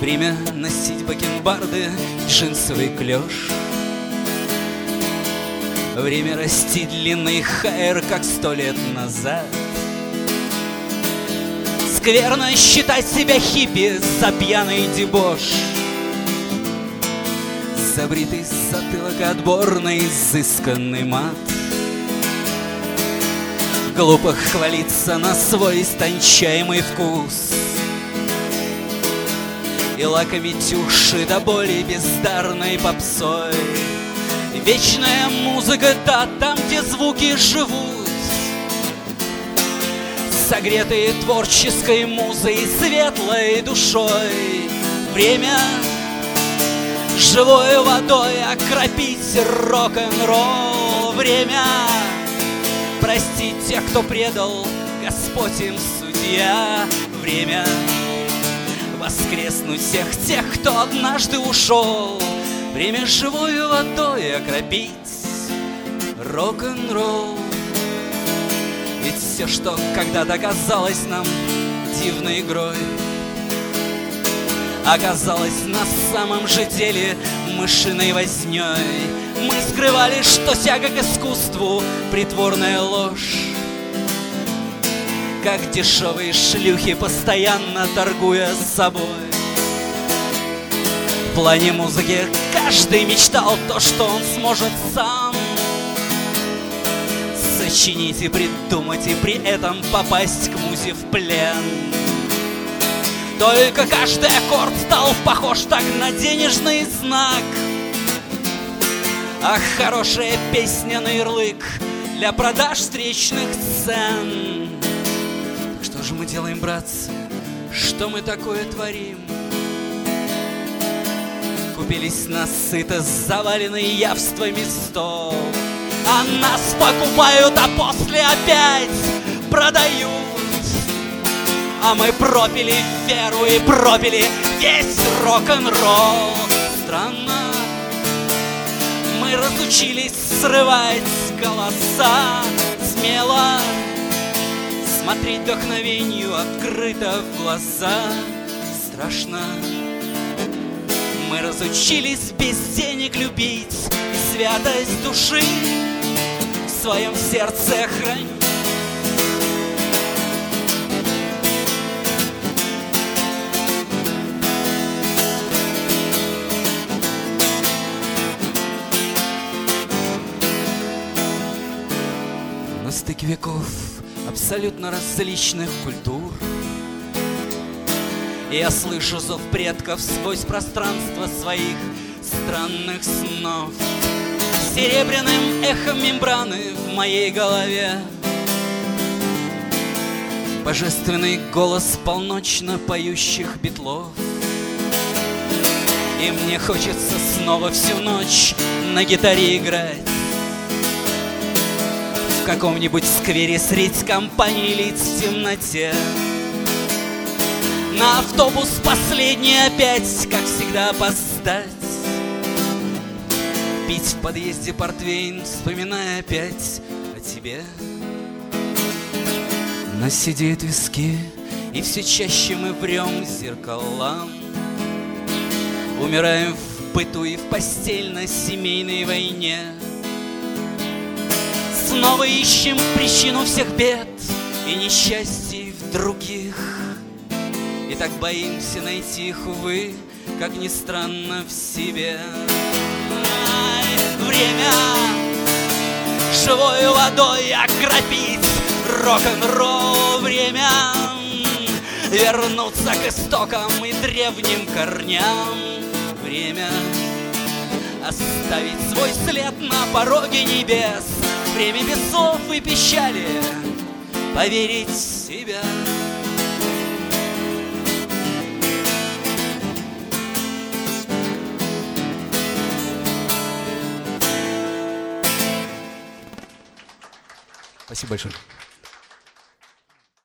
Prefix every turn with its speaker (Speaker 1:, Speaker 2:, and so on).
Speaker 1: Время носить бакенбарды, джинсовый клеш. Время растить длинный хайр, как 100 лет назад. Скверно считать себя хиппи за пьяный дебош. Забритый затылок, отборный, изысканный мат. Глупо хвалиться на свой истончаемый вкус и лакомить уши до боли бездарной попсой. Вечная музыка, да, там, где звуки живут, согретые творческой музой и светлой душой. Время живой водой окропить рок-н-ролл. Время простить тех, кто предал, Господь им судья. Время воскреснуть всех тех, кто однажды ушел. Время живой водой окропить рок-н-ролл. Ведь все, что когда-то казалось нам дивной игрой, оказалось на самом же деле мышиной вознёй. Мы скрывали, что тяга к искусству — притворная ложь, как дешевые шлюхи, постоянно торгуя собой. В плане музыки каждый мечтал то, что он сможет сам сочинить и придумать, и при этом попасть к музе в плен. Только каждый аккорд стал похож так на денежный знак, а хорошая песня на ярлык для продаж встречных цен. Так что же мы делаем, братцы? Что мы такое творим? Купились насыто заваленный явствами стол, а нас покупают, а после опять продают. А мы пропили веру и пропили весь рок-н-ролл. Странно, мы разучились срывать голоса, смело смотреть вдохновению открыто в глаза. Страшно, мы разучились без денег любить и святость души в своем сердце хранить. На стыке веков абсолютно различных культур я слышу зов предков сквозь пространство своих странных снов. Серебряным эхом мембраны в моей голове божественный голос полночно поющих битлов. И мне хочется снова всю ночь на гитаре играть в каком-нибудь сквере средь компании лиц в темноте. На автобус последний опять, как всегда, опоздать. Пить в подъезде портвейн, вспоминая опять о тебе. Нас сидеют виски, и все чаще мы врем зеркалам. Умираем в быту и в постельно-семейной войне. Снова ищем причину всех бед и несчастий в других. И так боимся найти их, увы, как ни странно, в себе. Время живой водой окропить рок-н-ролл. Время вернуться к истокам и древним корням. Время оставить свой след на пороге небес. Время без слов и печали поверить в себя. Спасибо большое.